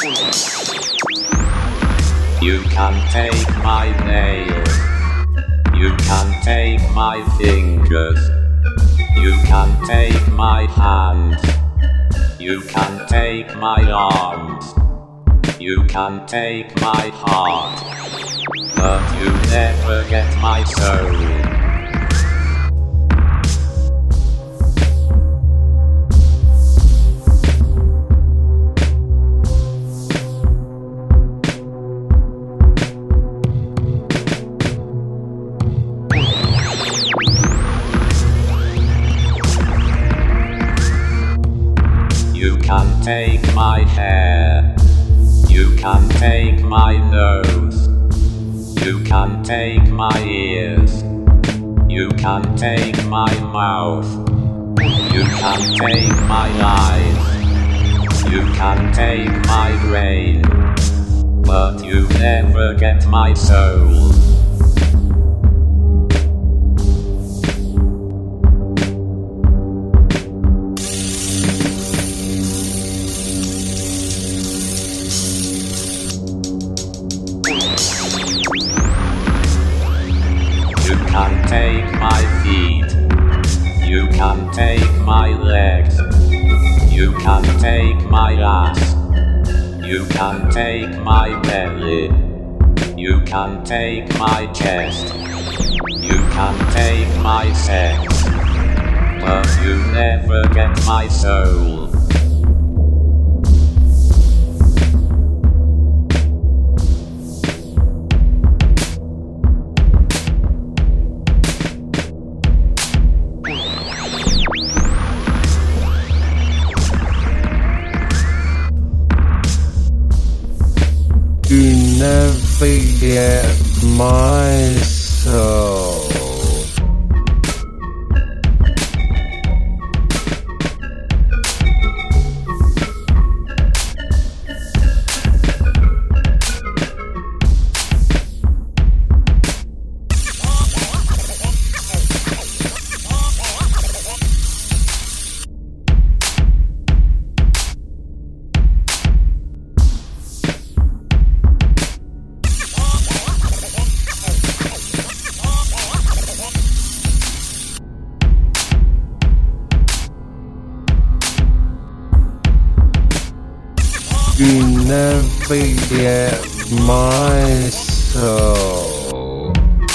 You can take my nails. You can take my fingers. You can take my hands. You can take my arms. You can take my heart. But you never get my soul. You can take my hair. You can take my nose. You can take my ears. You can take my mouth. You can take my eyes. You can take my brain. But you never get my soul. You can take my feet. You can take my legs. You can take my ass. You can take my belly. You can take my chest. You can take my sex. But you never get my soul. You never get my soul. You never get my soul.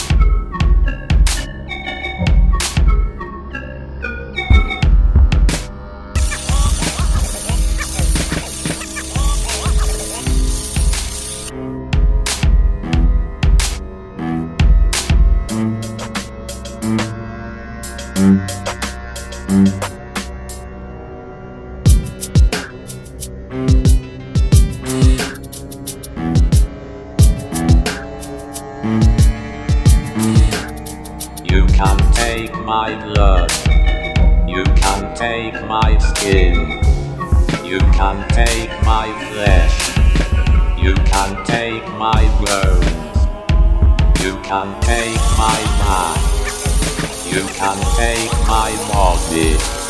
You can take my blood. You can take my skin. You can take my flesh. You can take my bones. You can take my back. You can take my body.